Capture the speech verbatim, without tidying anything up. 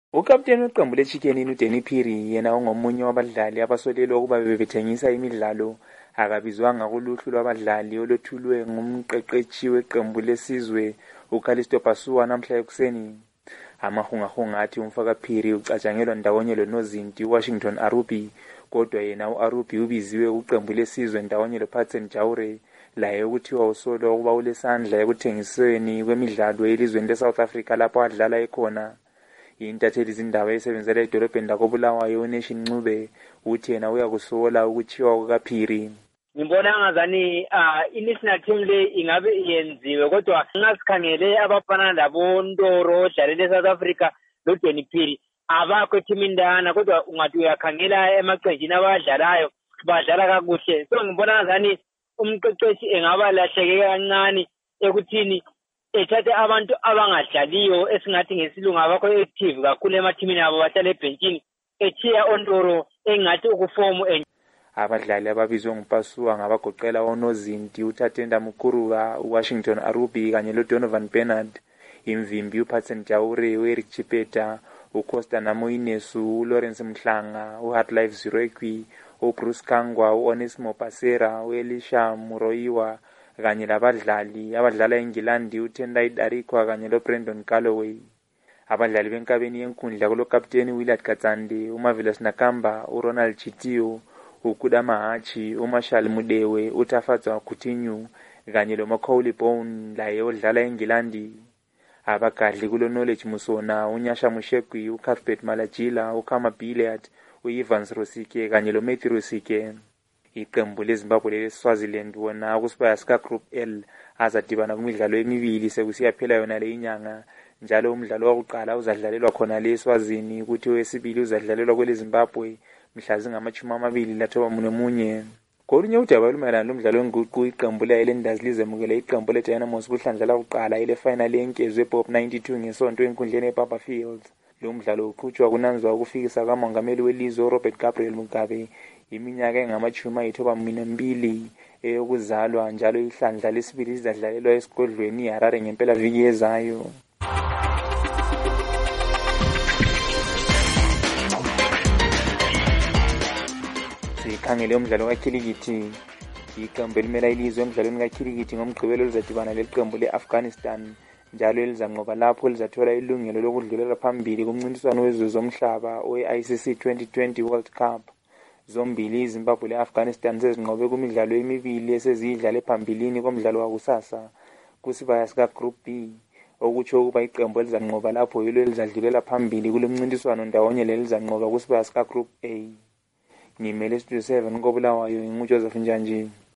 Ukapteni weqembu leChickenini uDanny Phiri yena ongomunye wabadlali abasolelwa ukuba bebethengisa imidlalo akabizwanga kuluhlu lwabadlali olwethulwe ngumqeqeshi weqembu lesizwe uCallisto Pasua namhla ekuseni. Amahungahunga athi umfaka Phiri ucatshangelwa ndawonye lonozinti uWashington Arubi, kodwa yena u-Arubi ubiziwe kuqembu lesizwe ndawonye loPatson Jaure, laye ukuthiwa usolwa ukuba ulesandla ekuthengisweni kwemidlalo elizweni leSouth Africa lapho adlala ekhona. Intatheli izindaba esebenzela edolobheni lakoBulawayo uNation Ncube uthi yena uyakusola ukuthiwa kukaPhiri. Ngibona ngazani ah i-national team le ingabe iyenziwe, kodwa ngasikhangele abafana labo Ndoro odlalela eSouth Africa loDanny Phiri abakho ethimini lana, kodwa ungathi uyakhangela emaqenjini abadlalayo badlala kakuhle. So ngibona ngazani umqeqeshi engaba lahleke kancane ekuthini ethathe abantu abangadlaliyo esingathi ngesilungu abakho active kakhulu emathimini abo bahlala ebhenjini, ethiya Ondoro engathi ukufomu. Abadlali ababizwe nguPasua ngabagoqela onozinti uThatenda Mukuruwa, uWashington Arubi kanye loDonovan Bernard, imvimbi uPatson Jaure, uEric Chipeta, uCosta Namoinesu, uLawrence Mhlanga, uHeartlife Zirekwi, uBruce Kangwa, uOnesmo Pasera, uElisha Muroiwa kanye labadlali abadlala eNgilandi uTendai Darikwa kanye loBrandon Galloway. Abadlali benkabeni yenkundla kulokapteni Willard Katsande, uMarvelous Nakamba, uRonald Chitio, uKudama Hachi, uMarshall Mudewe, uTafatsa Coutinho kanye loMacaulay Bone laye odlala eNgilandi. Abagadli kulo Knowledge Musona, uNyasha Mushekwi, uCuthbert Malajila, uKama Billiard, uEvans Rosike kanye loMatthew Rosike. Iqembu leZimbabwe leSwaziland wona kusibaya sika Group L azadibana kumidlalo emibili sekusiya phela yona le inyanga, njalo umdlalo wokuqala uzadlalelwa khona le eSwazini ukuthi owesibili uzadlalelwa kwele Zimbabwe mhla zingamachumi amabili lathoba nomunye. Kolunye udaba olumayelana lomdlalo wenguqu iqembu le-Islanders lizemukele iqembu le-Dynamos kuhlandla lakuqala ile final yenkezwe Bob ninety-two ngesonto enkundleni eBaba Field. Lo mdlalo uqhutshwa kunanzwa ukufikisa kamongameli welizwe uRobert Gabriel Mugabe iminyaka engamachumi ayithoba mbili eyokuzalwa, njalo ihlandla lesibili lizadlalelwa esigodlweni iHarare ngempela viki ezayo. Sikhangele umdlalo kakhilikithi. Iqembu elimela ilizwe emdlalweni kakhilikithi ngomgqibelo lizadibana leqembu le-Afghanistan, njalo elizanqoba lapho lizathola ilungelo lokudlulela phambili kumncintiswano wezwe zomhlaba we-I C C twenty twenty World Cup. Zombili iZimbabwe le-Afghanistan sezinqobe kumidlalo emibili esezidlale phambilini komdlalo wakusasa kusibaya sika Group B, okutsho ukuba iqembu elizanqoba lapho yilo elizadlulela phambili kulomncintiswano ndawonye lelizanqoba kusibaya sika Group A. Ngimele Studio seven koBulawayo, nginguJoseph Njanji.